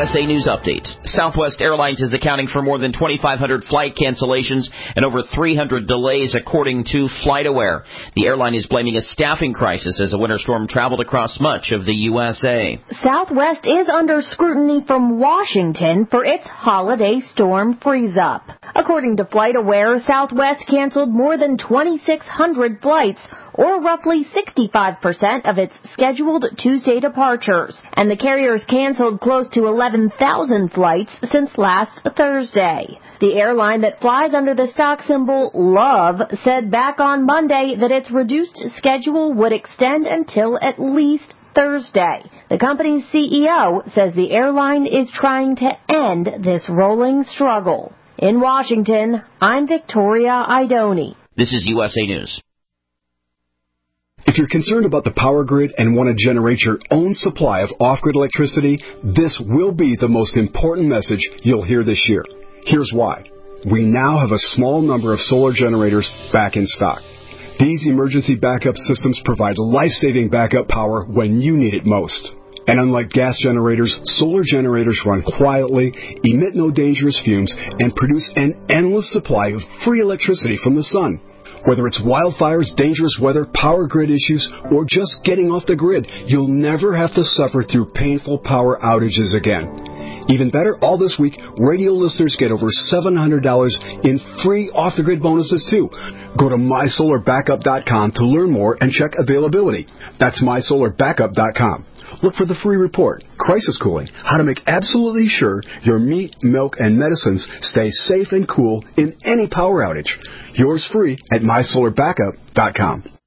USA News Update. Southwest Airlines is accounting for more than 2,500 flight cancellations and over 300 delays, according to FlightAware. The airline is blaming a staffing crisis as a winter storm traveled across much of the USA. Southwest is under scrutiny from Washington for its holiday storm freeze-up. According to FlightAware, Southwest canceled more than 2,600 flights, or roughly 65% of its scheduled Tuesday departures. And the carriers canceled close to 11,000 flights since last Thursday. The airline that flies under the stock symbol LOVE said back on Monday that its reduced schedule would extend until at least Thursday. The company's CEO says the airline is trying to end this rolling struggle. In Washington, I'm Victoria Idoni. This is USA News. If you're concerned about the power grid and want to generate your own supply of off-grid electricity, this will be the most important message you'll hear this year. Here's why. We now have a small number of solar generators back in stock. These emergency backup systems provide life-saving backup power when you need it most. And unlike gas generators, solar generators run quietly, emit no dangerous fumes, and produce an endless supply of free electricity from the sun. Whether it's wildfires, dangerous weather, power grid issues, or just getting off the grid, you'll never have to suffer through painful power outages again. Even better, all this week, radio listeners get over $700 in free off-the-grid bonuses, too. Go to MySolarBackup.com to learn more and check availability. That's MySolarBackup.com. Look for the free report, Crisis Cooling, how to make absolutely sure your meat, milk, and medicines stay safe and cool in any power outage. Yours free at MySolarBackup.com.